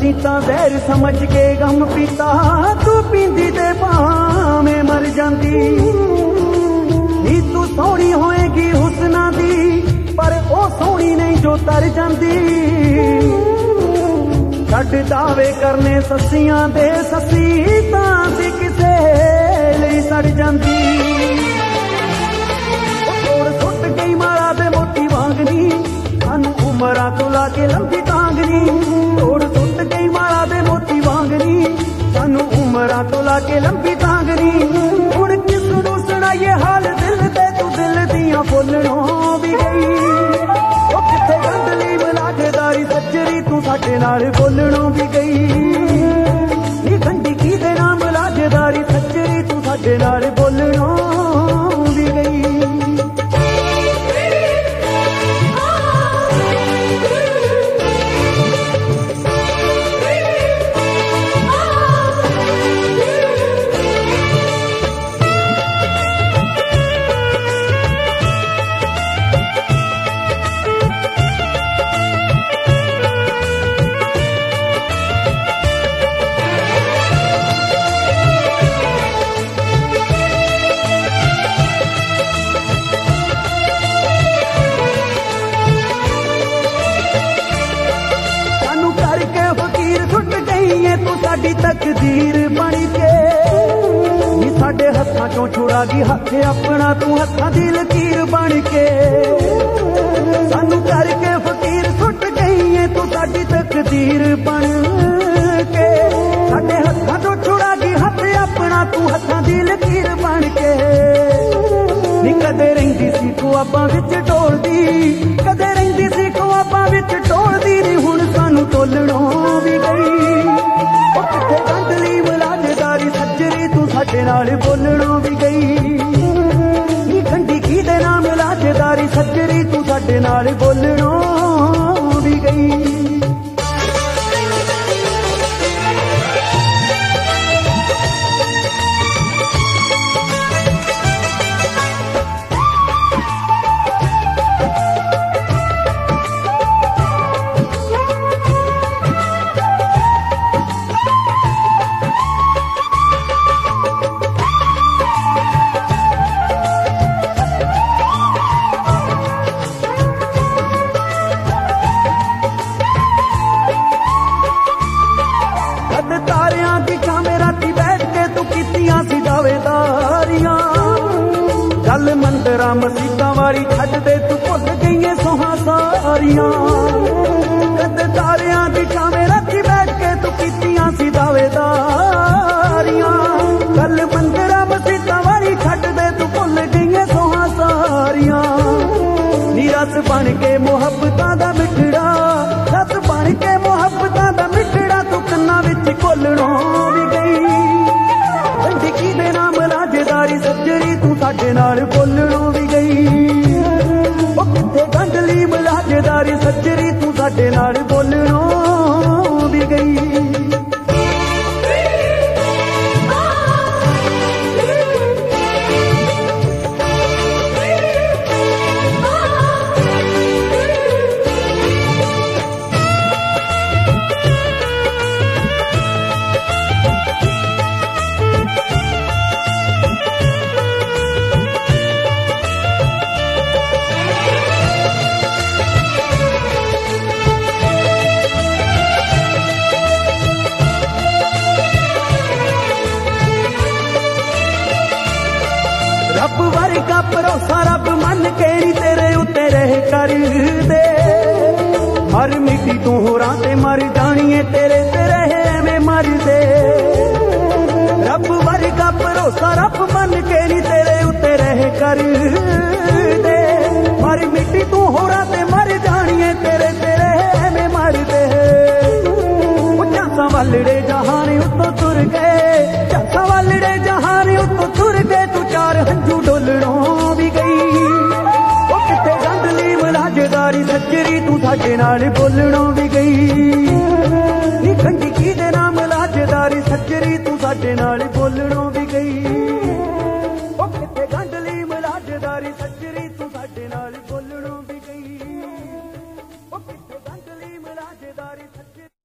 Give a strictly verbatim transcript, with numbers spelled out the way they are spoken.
ਅਸੀਂ ਤਾਂ ਜ਼ਹਿਰ ਸਮਝ ਕੇ ਗਮ ਪੀਤਾ, ਤੂੰ ਪੀਂਦੀ ਤੇ ਭਾਵੇਂ ਮਰ ਜਾਂਦੀ। ਨੀ ਤੂੰ ਸੋਹਣੀ ਹੋਏਗੀ ਹੁਸਨਾਂ ਦੀ, ਪਰ ਉਹ ਸੋਹਣੀ ਨਹੀਂ ਜੋ ਤਰ ਜਾਂਦੀ। ਛੱਡ ਦਾਵੇ ਕਰਨੇ ਸੱਸੀਆਂ ਦੇ, ਸੱਸੀ ਤਾਂ ਸੀ ਕਿਸੇ ਲਈ ਸੜ ਜਾਂਦੀ। ਤੋੜ ਸੁੱਟ ਗਈ ਮਾਲਾ ਦੇ ਮੋਤੀ ਵਾਂਗਨੀ, ਸਾਨੂੰ ਉਮਰਾਂ ਤੋਂ ਲਾ ਕੇ ਲੰਬੀ ਤਾਂਗਨੀ। ਤੋੜ ਸੁੱਟ ਗਈ ਮਾਲਾ ਦੇ ਮੋਤੀ ਵਾਂਗਨੀ, ਸਾਨੂੰ ਉਮਰਾਂ ਤੋਂ ਲਾ ਕੇ ਲੰਬੀ ਤਾਂਗਨੀ। ਹੁਣ ਕਿਸ ਨੂੰ ਸੁਣਾਈਏ ਹਾਲ ਦਿਲ ਤੇ, ਤੂੰ ਦਿਲ ਦੀਆਂ ਬੋਲਣੋਂ ਵੀ ਗਈ। ਉਹ ਕਿੱਥੇ ਗੰਢਲੀ ਮਲਾਜਦਾਰੀ ਸੱਜਰੀ, ਤੂੰ ਸਾਡੇ ਨਾਲ ਬੋਲਣੋਂ ਵੀ ਗਈ। ਨੀ ਗੰਢੀ ਕੀ ਦੇ ਨਾਮ ਮਲਾਜਦਾਰੀ ਸੱਜਰੀ, ਤੂੰ ਸਾਡੇ ਨਾਲ ਬੋਲਣੋਂ ਵੀ ਗਈ। ਤੂੰ ਸਾਡੀ ਤਕਦੀਰ ਬਣ ਕੇ, ਨੀ ਸਾਡੇ ਹੱਥਾਂ ਚੋਂ ਛੁੜਾ ਗਈ ਹੱਥ ਆਪਣਾ, ਤੂੰ ਹੱਥਾਂ ਦੀ ਲਕੀਰ ਬਣ ਕੇ। ਸਾਨੂੰ ਕਰਕੇ ਫਕੀਰ ਸੁੱਟ ਗਈ ਏ ਤੂੰ ਸਾਡੀ ਤਕਦੀਰ ਬਣ ਕੇ। ਸਾਡੇ ਹੱਥਾਂ ਚੋਂ ਛੁੜਾ ਗਈ ਹੱਥ ਆਪਣਾ, ਤੂੰ ਹੱਥਾਂ ਦੀ ਲਕੀਰ ਬਣ ਕੇ। ਨੀ ਕਦੇ ਰਹਿੰਦੀ ਸੀ ਖੁਆਬਾਂ ਵਿੱਚ ਢੋਲਦੀ, ਕਦੇ ਰਹਿੰਦੀ ਸੀ ਖੁਆਬਾਂ ਵਿੱਚ ਢੋਲਦੀ। ਨੀ ਹੁਣ ਸਾਨੂੰ ਤੋਲਣੋਂ ਵੀ ਗਈ। ਉਹ ਕਿੱਥੇ ਗੰਢਲੀ ਮਲਾਜਦਾਰੀ ਸੱਜਰੀ, ਤੂੰ ਸਾਡੇ ਨਾਲ ਬੋਲਣੋਂ ਵੀ ਗਈ। ਨੀ ਗੰਢੀ ਕੀ ਦੇ ਨਾਮ ਮਲਾਜਦਾਰੀ ਸੱਜਰੀ, ਤੂੰ ਸਾਡੇ ਨਾਲ ਬੋਲਣੋਂ ਵੀ ਗਈ। ਚੱਲ ਮੰਦਰਾਂ ਮਸੀਤਾਂ ਵਾਲੀ ਛੱਡ ਦੇ, ਤੂੰ ਭੁੱਲ ਗਈਏ ਸੋਹਾਂ ਸਾਰੀਆਂ। ਕਦ ਤਾਰਿਆਂ ਦੀ ਛਾਵੇਂ ਰਾਤੀ ਬੈਠ ਕੇ ਤੂੰ ਕੀਤੀਆਂ ਸੀ ਦਾਅਵੇਦਾਰੀਆਂ। ਚੱਲ ਮੰਦਰਾਂ ਮਸੀਤਾਂ ਵਾਲੀ ਛੱਡ ਦੇ, ਤੂੰ ਭੁੱਲ ਗਈਏ ਸੋਹਾਂ ਸਾਰੀਆਂ। ਨੀ ਰਸ ਬਣ ਕੇ ਮੁਹੱਬਤਾਂ ਦਾ ਮਿੱਠੜਾ, ਰਸ ਬਣ ਕੇ ਮੁਹੱਬਤਾਂ ਦਾ ਮਿੱਠੜਾ, ਤੂੰ ਕੰਨਾਂ ਵਿੱਚ ਘੋਲਣੋਂ ਵੀ ਗਈ। ਗੰਢੀ ਕੀ ਦੇ ਨਾਮ ਮਲਾਜਦਾਰੀ ਸੱਜਰੀ, ਤੂੰ ਸਾਡੇ ਨਾਲ ਬੋਲਣੋਂ ਵੀ ਗਈ। ਉਹ ਕਿੱਥੇ ਗੰਢਲੀ ਮਲਾਜਦਾਰੀ ਸੱਜਰੀ, ਤੂੰ ਸਾਡੇ ਨਾਲ ਬੋਲਣੋਂ ਵੀ ਗਈ। ਰੱਬ ਵਰਗਾ ਭਰੋਸਾ ਰੱਬ ਮੰਨ ਕੇ ਨੀ ਤੇਰੇ ਉੱਤੇ ਰਹਿ ਕਰਦੇ। ਹਰ ਮਿੱਟੀ ਤੂੰ ਹੋਰਾਂ ਤੇ ਮਰ ਜਾਣੀਏ, ਤੇਰੇ ਤੇ ਰਹੇ ਐਵੇਂ ਮਰਦੇ। ਰੱਬ ਵਰਗਾ ਭਰੋਸਾ ਰੱਬ ਮੰਨ ਕੇ ਨੀ ਤੇਰੇ ਉੱਤੇ ਰਹਿ ਕਰਦੇ। ਹਰ ਮਿੱਟੀ ਤੂੰ ਹੋਰਾਂ ਤੇ ਮਰ ਜਾਣੀਏ, ਤੇਰੇ ਤੇ ਰਹੇ ਐਵੇਂ ਮਰਦੇ। ਝਾਂਸਾਂ ਵਾਲੜੇ ਜਹਾਨ ਉੱਤੋਂ ਤੁਰ ਗਏ, ਝਾਂਸਾਂ ਵਾਲੜੇ ਜਹਾਨ ਉੱਤੋਂ ਤੁਰ ਗਏ। ਤੂੰ ਚਾਰ ਹੰਝੂ ਡੋਲਣੋਂ ਵੀ ਗਈ। ਉਹ ਕਿੱਥੇ ਗੰਢਲੀ ਮਲਾਜਦਾਰੀ ਸੱਜਰੀ, ਤੂੰ ਸਾਡੇ ਨਾਲ ਬੋਲਣੋਂ ਵੀ ਗਈ। ਨੀ ਗੰਢੀ ਕੀ ਦੇ ਨਾਮ ਮਲਾਜਦਾਰੀ ਸੱਜਰੀ, ਤੂੰ ਸਾਡੇ ਨਾਲ